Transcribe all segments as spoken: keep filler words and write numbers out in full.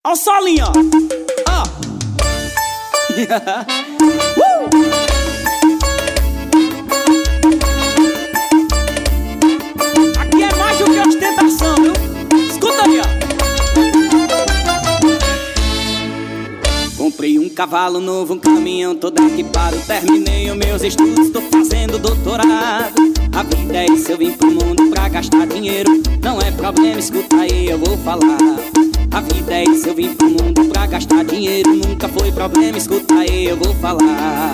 Ó o solinho, ó. Ó. uh! Aqui é mais do que ostentação, viu? Escuta aí, ó. Comprei um cavalo novo, um caminhão todo equipado. Terminei os meus estudos, tô fazendo doutorado. A vida é isso, eu vim pro mundo pra gastar dinheiro. Não é problema, escuta aí, eu vou falar. A vida é isso, eu vim pro mundo pra gastar dinheiro. Nunca foi problema, escuta aí, eu vou falar.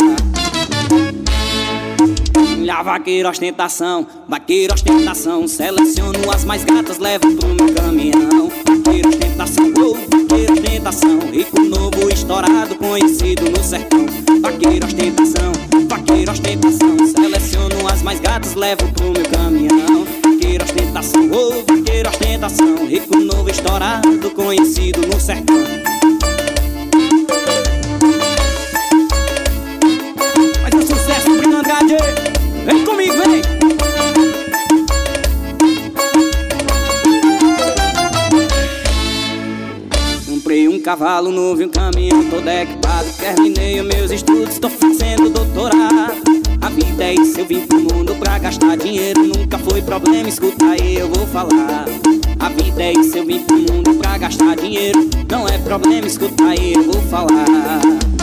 A vaqueira ostentação, vaqueira ostentação. Seleciono as mais gatas, levo pro meu caminhão. Vaqueira ostentação, oh, vaqueira ostentação. Rico, novo, estourado, conhecido no sertão. Vaqueira ostentação, vaqueira ostentação. Seleciono as mais gatas, levo pro meu caminhão. Vaqueira ostentação, oh, vaqueira ostentação. Rico, novo, estourado, conhecido no sertão. Mas é sucesso, Bruno Andrade. Vem comigo, vem! Comprei um cavalo novo e um caminhão todo equipado. Terminei os meus estudos, tô fazendo doutorado. A vida é isso, eu vim pro mundo pra gastar dinheiro. Nunca foi problema, escuta aí, eu vou falar. A vida é isso, eu vim pro mundo pra gastar dinheiro. Não é problema, escuta aí, eu vou falar.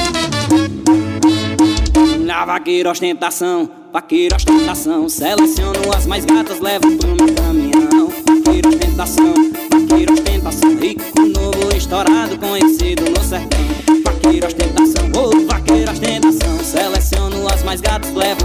Na vaqueira ostentação, vaqueira ostentação. Seleciono as mais gatas, levo pro meu caminhão. Vaqueira ostentação, vaqueira ostentação. Rico, novo, estourado, conhecido no sertão. Vaqueira ostentação, oh, vaqueira ostentação. Seleciono as mais gatas, levo